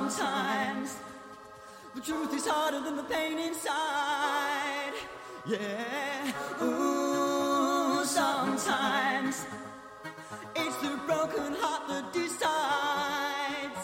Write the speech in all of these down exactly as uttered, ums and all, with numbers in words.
sometimes the truth is harder than the pain inside. Yeah, ooh, sometimes it's the broken heart that decides.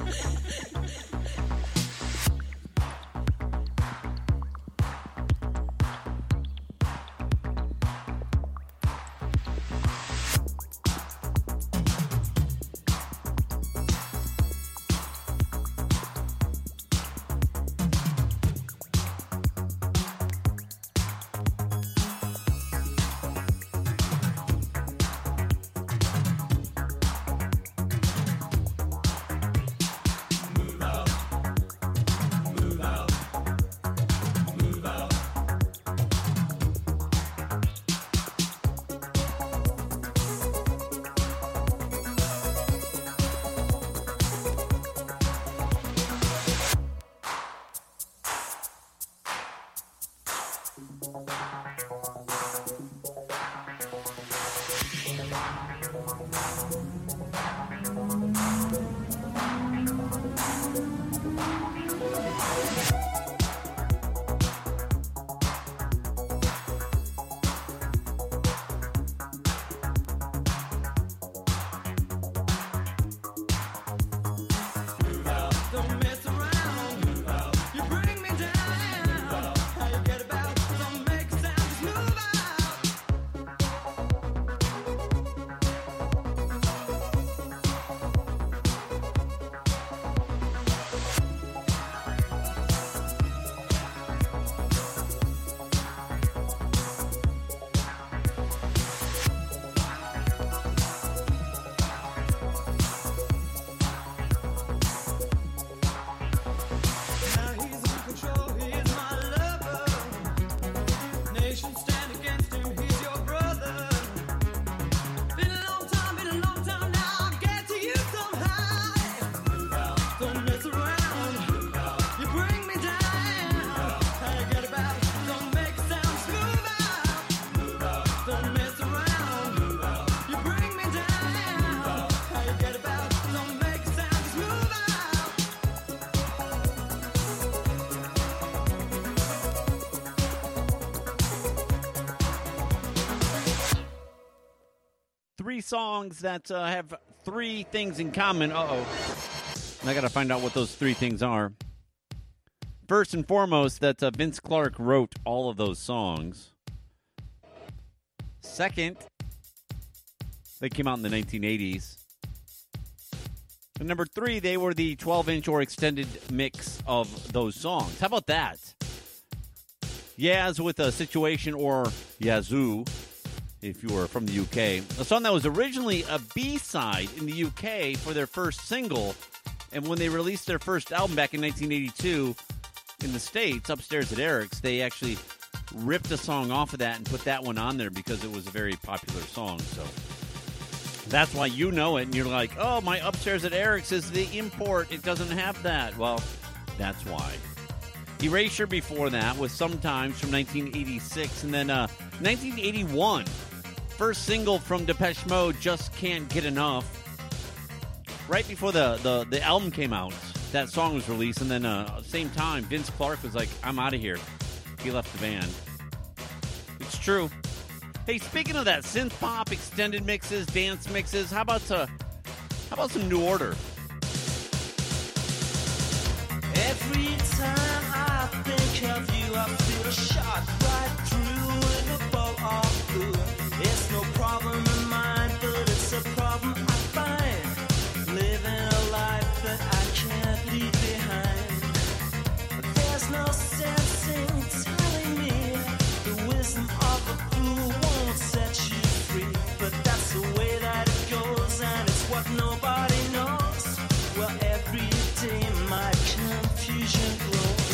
Three songs that uh, have three things in common. Uh-oh. I got to find out what those three things are. First and foremost, that uh, Vince Clarke wrote all of those songs. Second, they came out in the nineteen eighties. And number three, they were the twelve-inch or extended mix of those songs. How about that? Yaz with a Situation, or Yazoo, if you were from the U K. A song that was originally a B-side in the U K for their first single. And when they released their first album back in nineteen eighty-two in the States, Upstairs at Eric's, they actually ripped a song off of that and put that one on there because it was a very popular song. So that's why you know it, and you're like, oh, my Upstairs at Eric's is the import. It doesn't have that. Well, that's why. Erasure before that was Sometimes from nineteen eighty-six, and then uh, nineteen eighty-one, first single from Depeche Mode, Just Can't Get Enough. Right before the, the, the album came out, that song was released, and then uh, at the same time, Vince Clarke was like, I'm out of here. He left the band. It's true. Hey, speaking of that, synth pop, extended mixes, dance mixes, how about uh, how about some New Order? Every time I think of you, I feel a shot right through with a ball of blue. It's no problem in mine, but it's a problem I find. Living a life that I can't leave behind. There's no sense in telling me the wisdom of a fool won't set you free. But that's the way that it goes, and it's what nobody knows. Well, every day my confusion grows.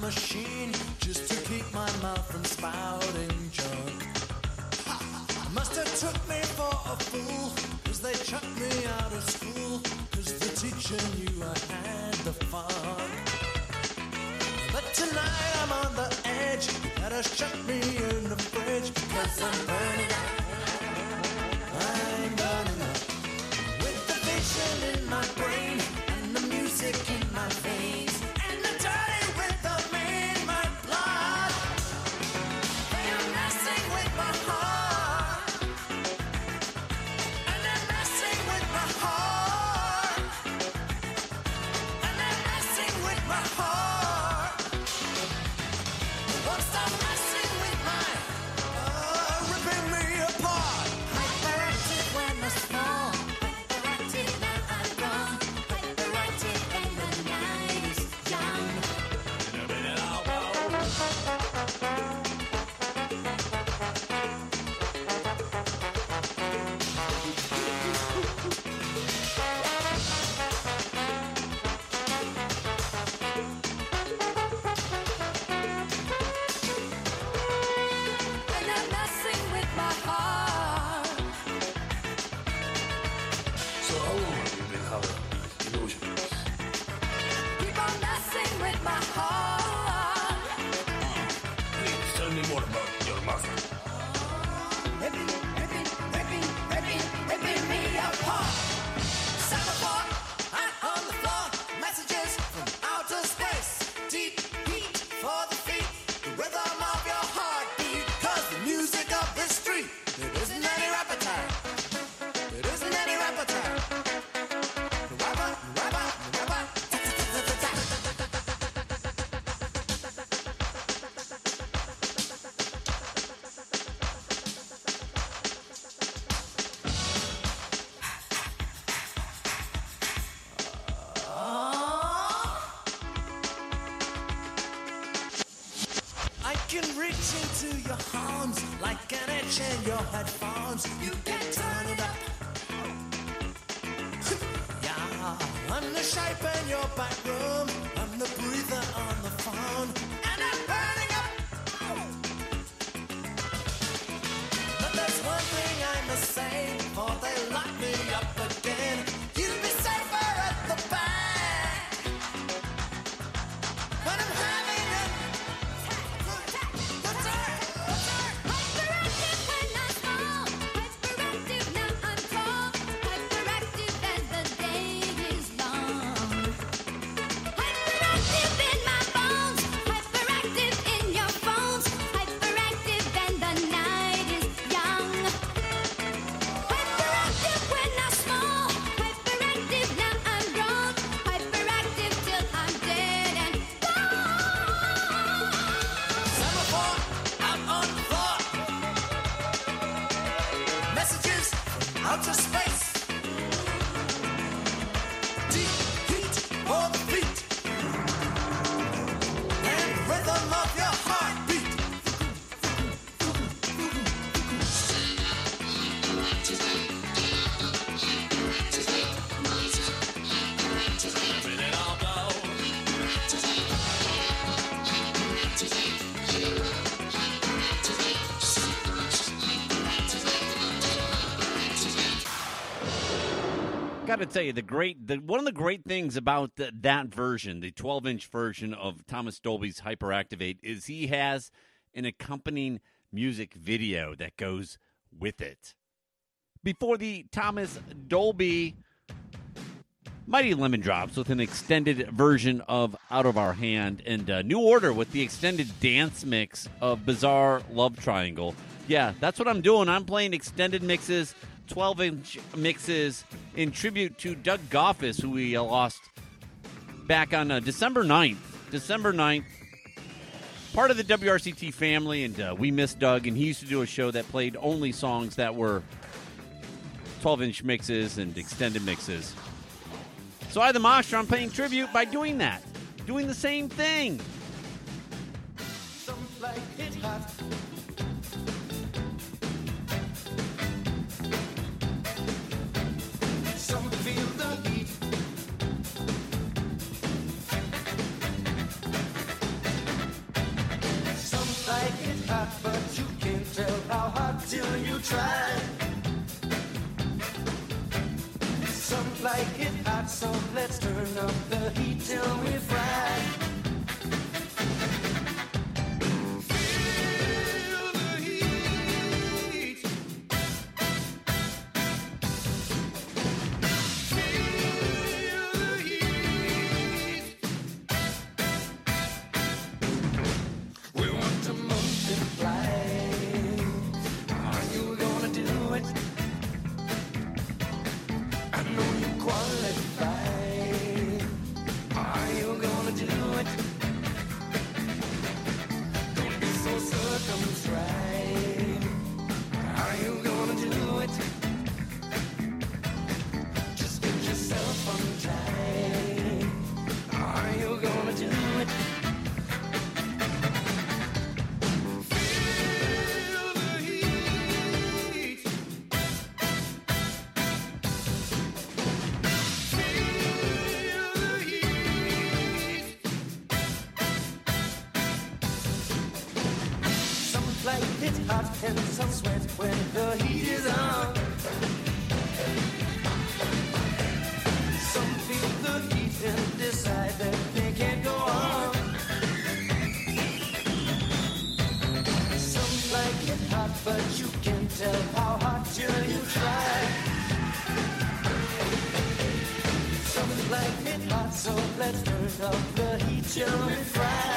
machine just to keep my mouth from spouting junk. Must have took me for a fool, cause they chucked me out of school, cause the teacher knew I had the fun. But tonight I'm on the edge, you better shut me in the fridge, because I'm burning up, I'm burning up. With the vision in my brain, and the music in my veins, and the dirty rhythm in my blood, they are messing with my heart, and they're messing with my heart, and they're messing with my heart. Won't stop messing with my, uh, ripping me apart. Hyperactive when I small, hyperactive when I'm gone, hyperactive when the night is young. And they're messing with my heart. So how long have you been having these illusions? Keep on messing with my heart. Please tell me more about your mother. Ripping, ripping, ripping, ripping, ripping me apart. Semaphore, out on the floor. Messages from outer space. Deep heat for the feet. The rhythm of your heartbeat. Cause the music of this street. There isn't any appetite. There isn't any appetite. The rapper, the rapper, the rapper. I can reach into your arms like an itch in your headphones. You can turn it up. Yeah, I'm the shape in your back room. I'm the breather on the phone. And I'm burning up. But there's one thing I must say before they lock me up again. You'll be safer at the back. When I'm having a Hyperactive when I'm small, hyperactive now I'm tall, hyperactive as the day is long. Hyperactive in my bones, hyperactive in your phones, hyperactive and the night is young. Hyperactive when I'm small, hyperactive now I'm grown, hyperactive till I'm dead and gone. Semaphore out on the floor. Messages from outer space. Deep heat for the feet. And the rhythm of your heartbeat. Let it all go. Got to tell you, the great, the, one of the great things about the, that version, the twelve-inch version of Thomas Dolby's Hyperactivate, is he has an accompanying music video that goes with it. Before the Thomas Dolby Mighty Lemon Drops with an extended version of Out of Our Hand, and uh, New Order with the extended dance mix of Bizarre Love Triangle. Yeah, that's what I'm doing. I'm playing extended mixes, twelve-inch mixes in tribute to Doug Goffis, who we uh, lost back on uh, December ninth. December ninth. Part of the W R C T family, and uh, we miss Doug, and he used to do a show that played only songs that were twelve-inch mixes and extended mixes. So I, the Monster, I'm paying tribute by doing that. Doing the same thing. Some like it hot. Some feel the heat. till you try. Some like it hot, so let's turn up the heat till we fry. Feel the heat. Feel the heat. We want to multiply. Are you gonna do it? I know you qualify. Are you gonna do it? Don't be so circumscribed. Are you gonna do it? Just get yourself untied. Are you gonna do it? Feel the heat. Feel the heat. Some like it hot and some sweat when the heat is on. Some feel the heat and decide that they can't go on. Some like it hot, but you can't tell how hot till you try. Some like it hot, so let's turn up the heat till we fry.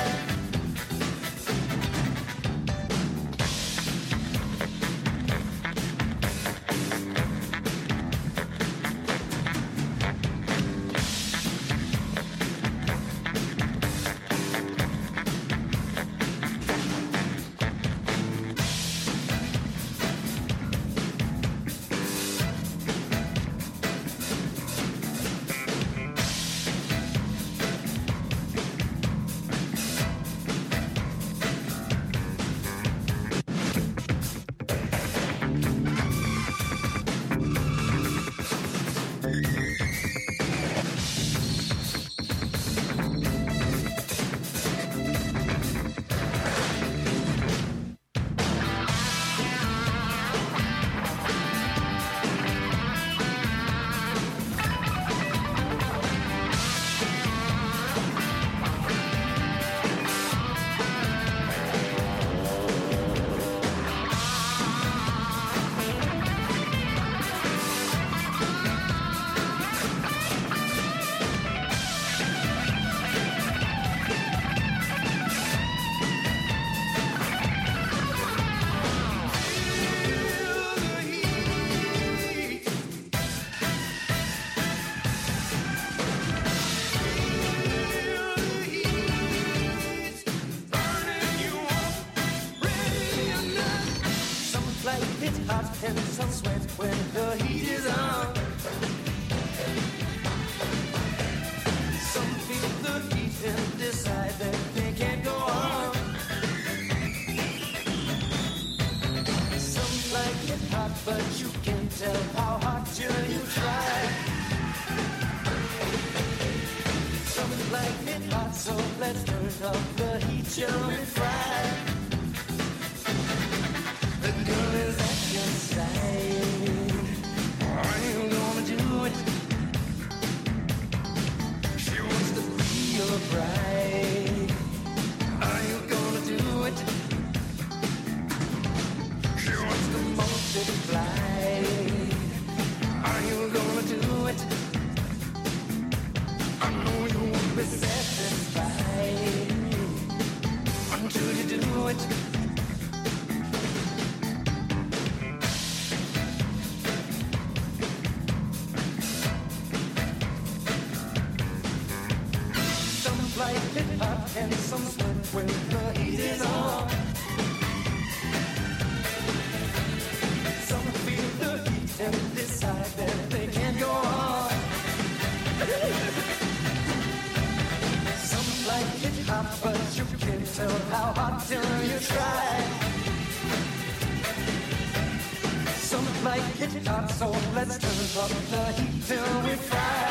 And some sweat when the heat is on. Some feel the heat and decide that they can't go on. Some like it hot, but you can't tell how hot till you try. Some like it hot, so let's turn up the heat till we fry. The girl is at your side. Are you gonna do it? She wants to be your bride. Are you gonna do it? She wants to multiply. Are you gonna do it? I know you won't be satisfied until you do it. Like it hot and some sweat when the heat is on. Some feel the heat and decide that they can't go on. Some like it hot, but you can't tell how hot till you try. Some like it hot, so let's turn up the heat till we fry.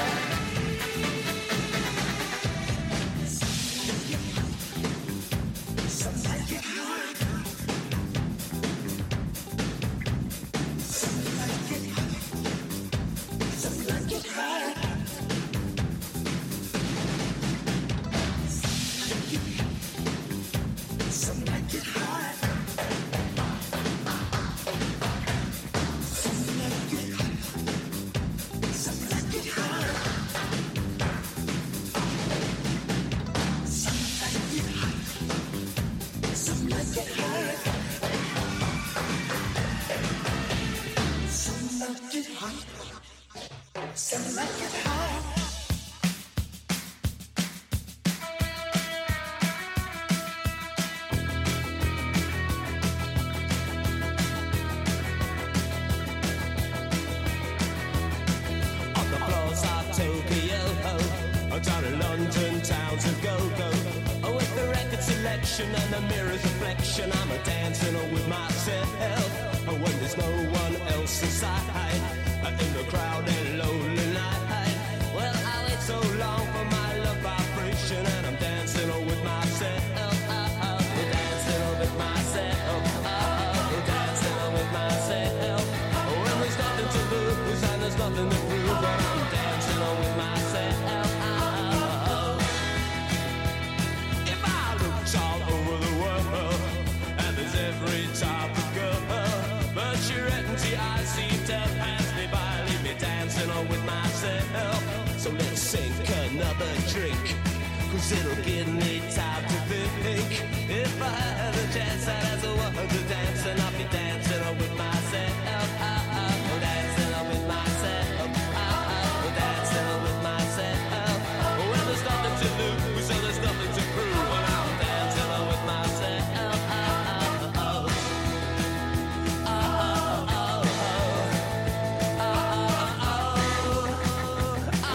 get hot. Something like get hot. On the floors of Tokyo, down in London towns of go-go. Oh, with the record selection and the mirror's reflection, I'm a dancing with myself. Oh, when there's no one else inside, in the crowded lonely night. Well, I wait so long for my love vibration, and I'm dancing with myself. Oh, oh, dancing with myself. Oh, dancing with myself. Oh, when there's nothing to lose and there's nothing to prove, but I'm dancing with myself. If I looked all over the world, and there's every type of girl, but your empty eyes seem to pass me by, leave me dancing with myself. So let's sink another drink, cause it'll give me time to think. If I had a chance, I'd ask a woman to dance, and I'll be dancing with myself. Oh, oh, dancing with myself. Oh, oh, dancing with myself. Well, there's nothing to lose, so there's nothing to prove, and I'm dancing with myself. Oh, oh, oh. Oh, oh, oh, oh. Oh, oh, oh.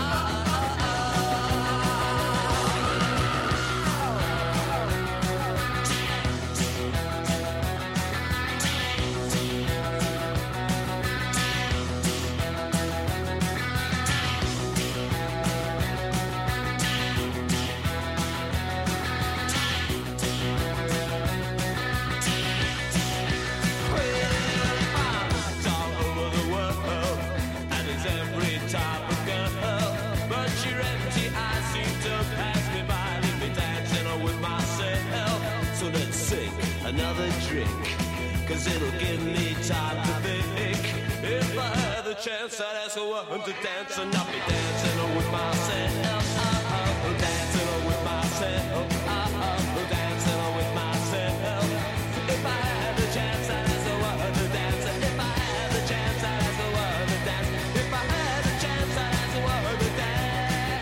All over the world, and there's every type of girl, but your empty eyes seem to pass me by, leave me dancing with myself. So let's sink another drink, cause it'll give me time to think. If I had the chance, I'd ask a woman to dance, and I'll be dancing with myself. Oh, oh, dancing with myself. Oh, oh, dancing with myself. If I had the chance, I'd ask a woman to dance. If I had the chance, I'd ask a woman to dance. If I had the chance, I'd ask a woman to dance.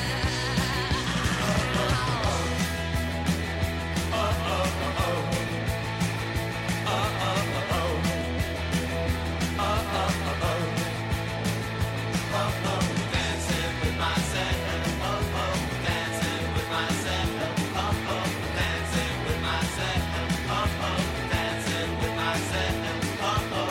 Oh, oh, oh. Oh, oh, oh. Oh, oh, oh. Oh, oh, oh. Oh, oh, dancing with myself. Oh, oh, dancing with myself. Oh, oh, dancing with myself. Oh, oh, dancing with myself. Oh, oh.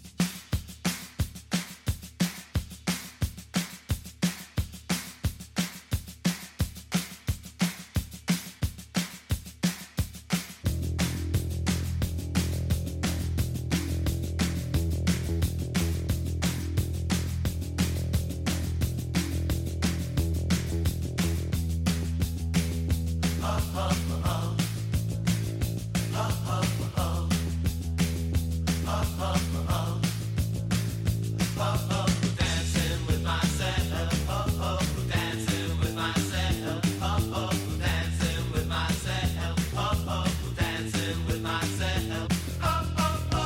Dancing with myself. Oh, oh, dancing with myself. Oh, oh, dancing with myself. Oh, oh, dancing with myself. Oh, oh, oh.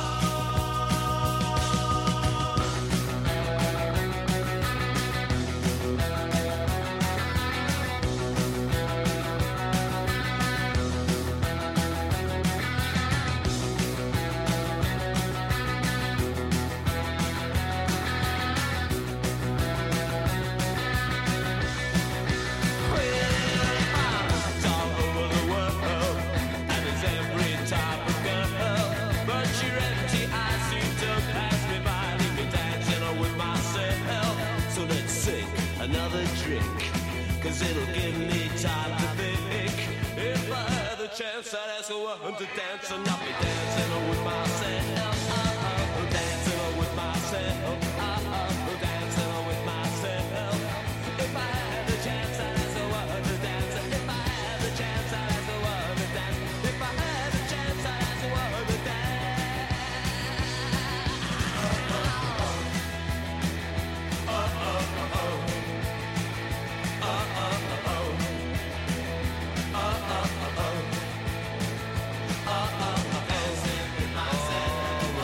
All over the world, and there's every type of girl, but your empty eyes seem to pass me by, leave me dancing with myself. So let's sink another drink, cause it'll give me time to think. If I had the chance, I'd ask a woman to dance, and I'll be dancing with myself. Oh, oh, dancing with myself. Oh, oh, dancing with myself. If I had the chance, I'd ask a woman to dance. If I had the chance, I'd ask a woman to dance. If I had the chance, I'd ask a woman to dance. Oh, oh, oh. Oh, oh, oh. Oh, oh, oh. Oh, oh, oh. Oh, oh, oh. Dancing with myself.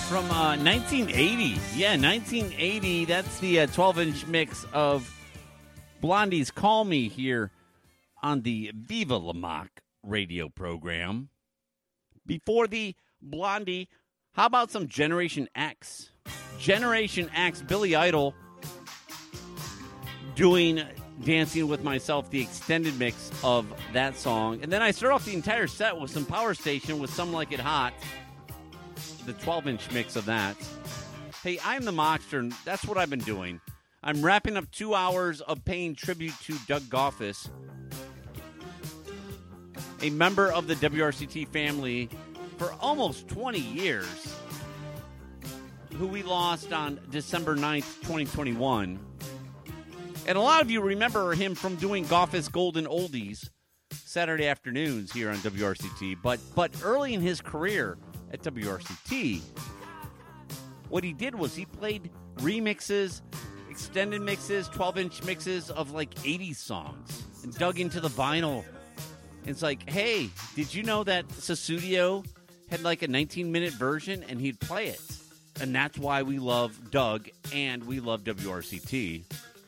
from uh, nineteen eighty. Yeah, nineteen eighty. That's the uh, twelve-inch mix of Blondie's Call Me here on the Viva La Mock radio program. Before the Blondie, how about some Generation X? Generation X, Billy Idol doing Dancing With Myself, the extended mix of that song. And then I start off the entire set with some Power Station with Some Like It Hot, the twelve-inch mix of that. Hey, I'm the Mockster, and that's what I've been doing. I'm wrapping up two hours of paying tribute to Doug Goffis, a member of the W R C T family for almost twenty years, who we lost on December ninth, twenty twenty-one. And a lot of you remember him from doing Goffis Golden Oldies Saturday afternoons here on W R C T. But but early in his career at W R C T, what he did was he played remixes, extended mixes, twelve-inch mixes of like eighties songs and dug into the vinyl. It's like, hey, did you know that Sussudio had like a nineteen-minute version and he'd play it? And that's why we love Doug and we love W R C T.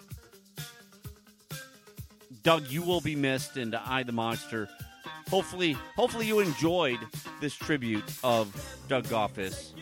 Doug, you will be missed, and I, the Monster. Hopefully, hopefully you enjoyed this tribute of Doug Goffis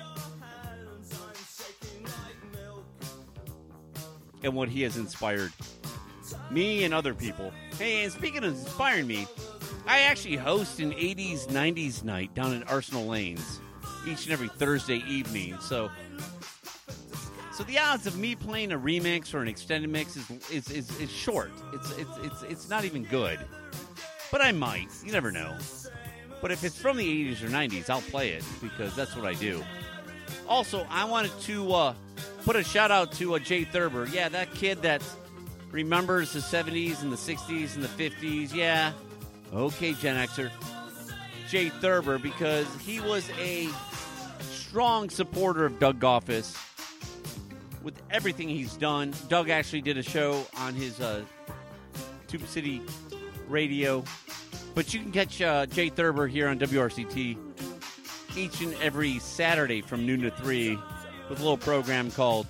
and what he has inspired me and other people. Hey, and speaking of inspiring me, I actually host an eighties, nineties night down in Arsenal Lanes each and every Thursday evening. So, so the odds of me playing a remix or an extended mix is is, is, is short. It's, it's it's it's not even good. But I might. You never know. But if it's from the eighties or nineties, I'll play it because that's what I do. Also, I wanted to uh, put a shout out to uh, Jay Thurber. Yeah, that kid that remembers the seventies and the sixties and the fifties. Yeah. Okay, Gen Xer. Jay Thurber, because he was a strong supporter of Doug Goffis with everything he's done. Doug actually did a show on his uh, Tube City radio. But you can catch uh, Jay Thurber here on W R C T each and every Saturday from noon to three with a little program called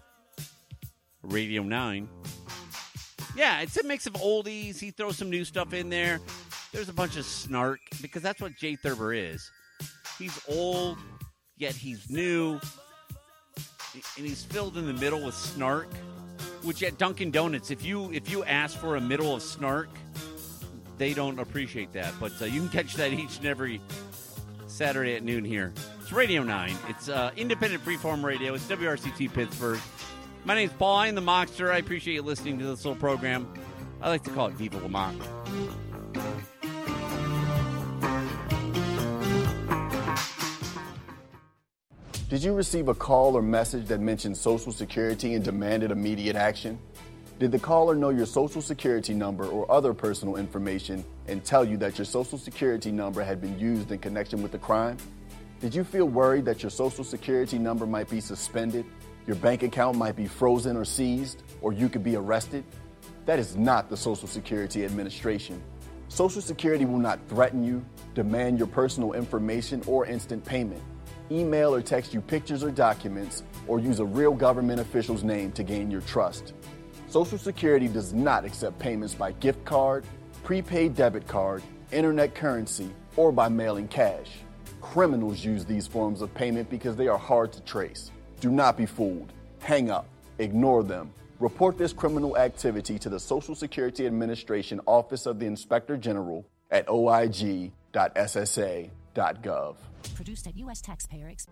Radio nine. Yeah, it's a mix of oldies. He throws some new stuff in there. There's a bunch of snark, because that's what Jay Thurber is. He's old, yet he's new, and he's filled in the middle with snark, which at Dunkin' Donuts, if you if you ask for a middle of snark, they don't appreciate that. But uh, you can catch that each and every Saturday at noon here. It's Radio nine. It's uh, independent freeform radio. It's W R C T Pittsburgh. My name's Paul. I'm the Mockster. I appreciate you listening to this little program. I like to call it Viva La Mock. Did you receive a call or message that mentioned Social Security and demanded immediate action? Did the caller know your Social Security number or other personal information and tell you that your Social Security number had been used in connection with the crime? Did you feel worried that your Social Security number might be suspended, your bank account might be frozen or seized, or you could be arrested? That is not the Social Security Administration. Social Security will not threaten you, demand your personal information, or instant payment. Email or text you pictures or documents, or use a real government official's name to gain your trust. Social Security does not accept payments by gift card, prepaid debit card, internet currency, or by mailing cash. Criminals use these forms of payment because they are hard to trace. Do not be fooled. Hang up. Ignore them. Report this criminal activity to the Social Security Administration Office of the Inspector General at o i g dot s s a dot gov. Produced at U S taxpayer expense.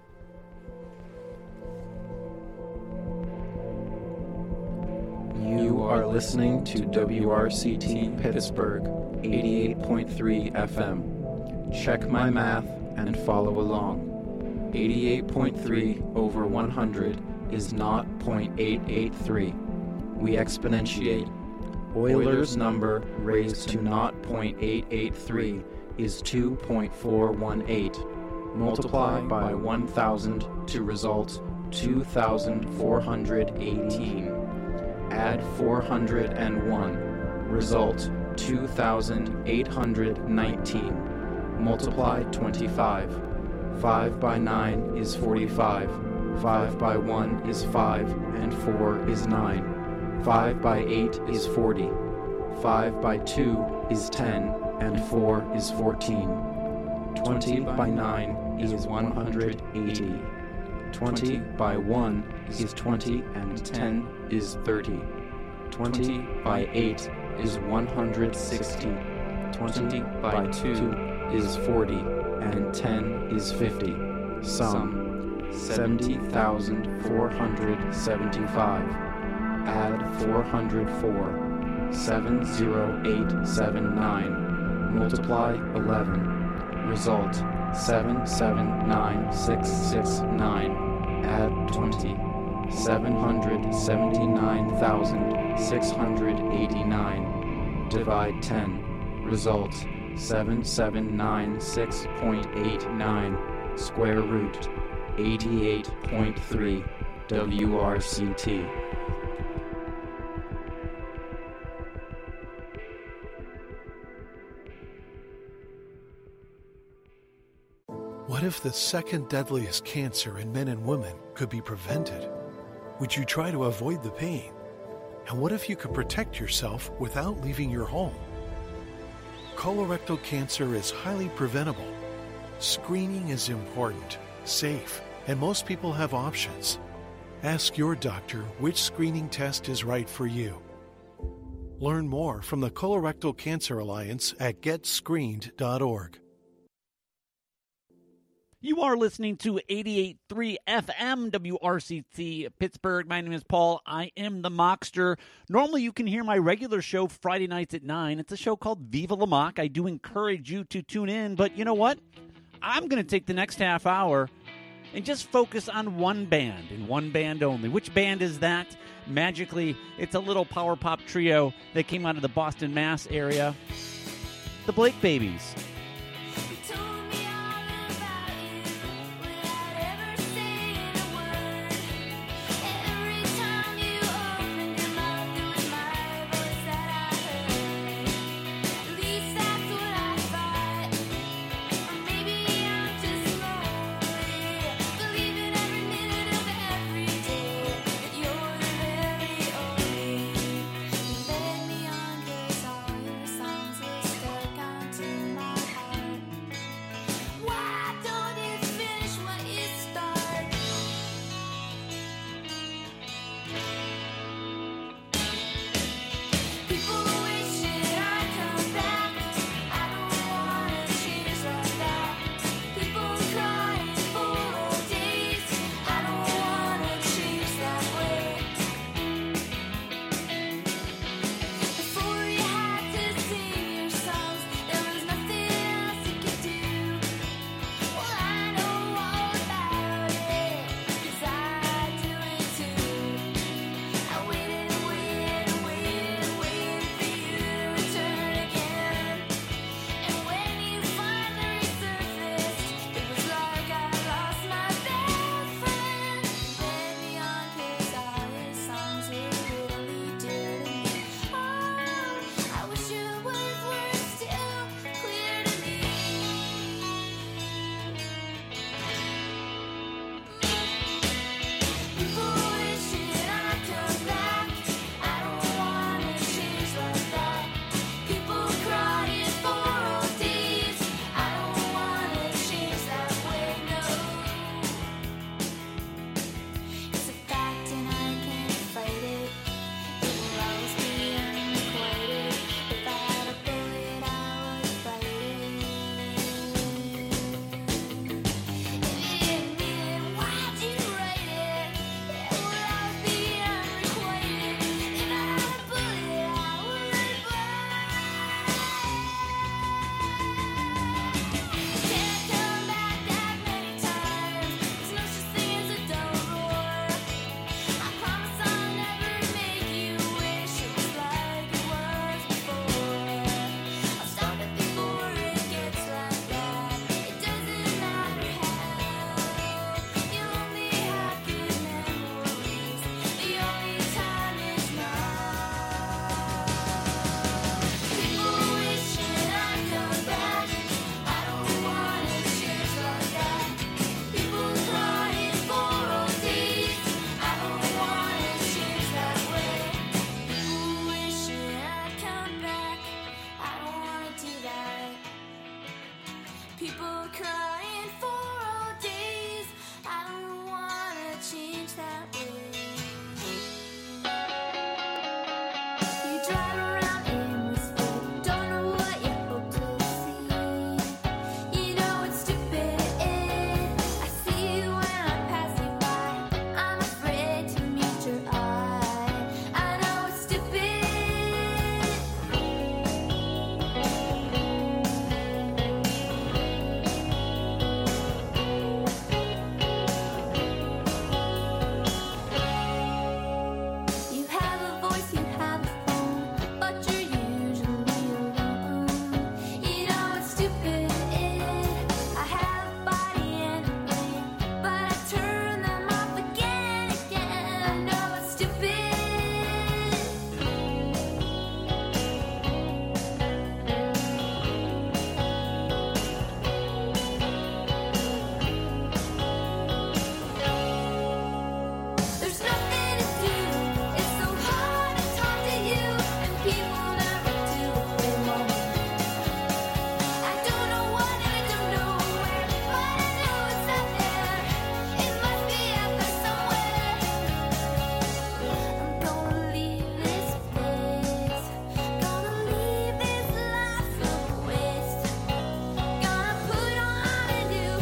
You are listening to W R C T Pittsburgh, eighty-eight point three F M. Check my math and follow along. eighty-eight point three over one hundred is not zero point eight eight three. We exponentiate. Euler's number raised to not zero point eight eight three is two point four one eight. Multiply by one thousand to result two thousand four hundred eighteen. Add four hundred one. Result two thousand eight hundred nineteen. Multiply twenty-five. five by nine is forty-five. five by one is five, and four is nine. five by eight is forty. five by two is ten, and four is fourteen. twenty by nine is one hundred eighty. twenty by one is twenty, and ten is thirty. twenty by eight is one hundred sixty. twenty by two is forty, and ten is fifty. Sum seventy thousand four hundred seventy-five. Add four hundred four. seven zero eight seven nine. Multiply eleven. Result seven seven nine six six nine. Add twenty. seven hundred seventy-nine thousand six hundred eighty-nine. Divide ten. Result seven seven nine six point eight nine. Square root eighty-eight point three. W R C T. What if the second deadliest cancer in men and women could be prevented? Would you try to avoid the pain? And what if you could protect yourself without leaving your home? Colorectal cancer is highly preventable. Screening is important, safe, and most people have options. Ask your doctor which screening test is right for you. Learn more from the Colorectal Cancer Alliance at get screened dot org. You are listening to eighty-eight point three F M W R C T Pittsburgh. My name is Paul. I am the Mockster. Normally you can hear my regular show Friday nights at nine. It's a show called Viva La Mock. I do encourage you to tune in, but you know what? I'm going to take the next half hour and just focus on one band and one band only. Which band is that? Magically, it's a little power pop trio that came out of the Boston, Mass area. The Blake Babies. Songs are stuck onto my change that way. You drive around aimlessly, don't know what you hope to see. You know it's stupid. I see you when I pass you by. I'm afraid to meet your eye. I know it's stupid. You have a voice, you have a phone, but you're usually alone. You know it's stupid. I have a body and a brain, but I turn them off again and again. I know it's stupid. There's nothing to do. It's so hard to talk to you, and people never do what they want. I don't know what and I don't know where, but I know it's out there. It must be out there somewhere. I'm gonna leave this place. Gonna leave this life of waste. Gonna put on a new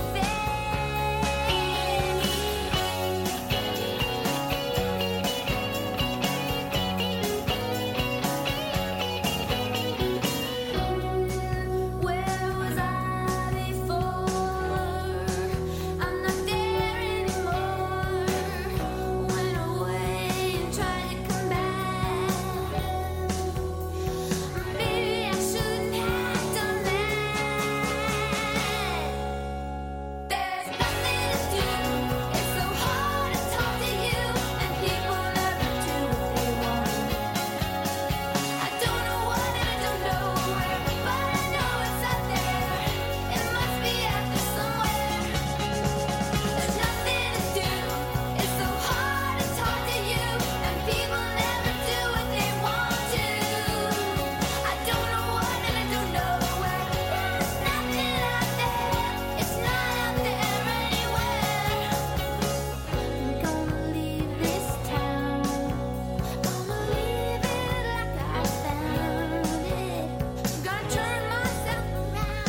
Where was I before? I'm not there anymore. Went away and tried to come back. Maybe I shouldn't have done that. There's nothing to do. It's so hard to talk to you, and people never do what they want. I don't know what and I don't know where, but I know it's out there. It must be out there somewhere. There's nothing to do. It's so hard to talk to you, and people never do what they want to. I don't know what and I don't know where. There's nothing out there. It's not out there anywhere. I'm gonna leave this town. Gonna leave it like I found it. Gonna turn myself around.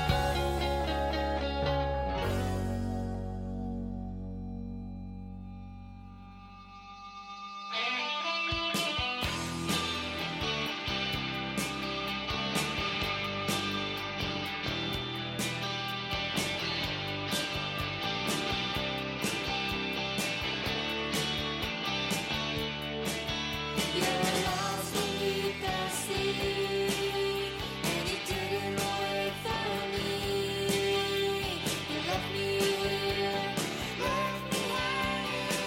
You're lost beneath the sea, and you didn't wait for me. You left me here, left me hanging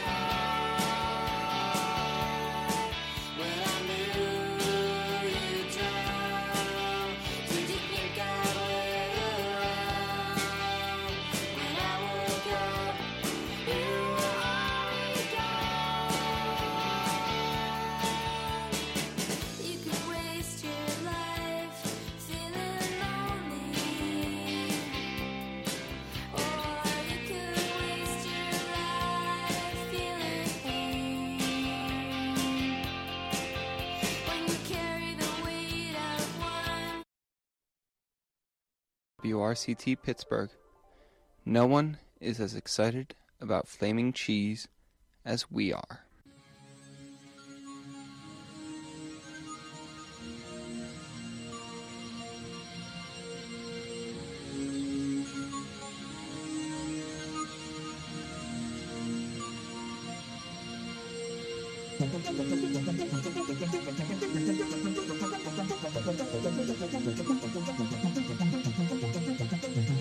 on. When I knew you'd drown, did you think I'd wait around? When I woke up, you were already gone. You could waste your life feeling lonely, or you could waste your life feeling pain. When you carry the weight of one. W R C T Pittsburgh. No one is as excited about flaming cheese as we are. Thank you.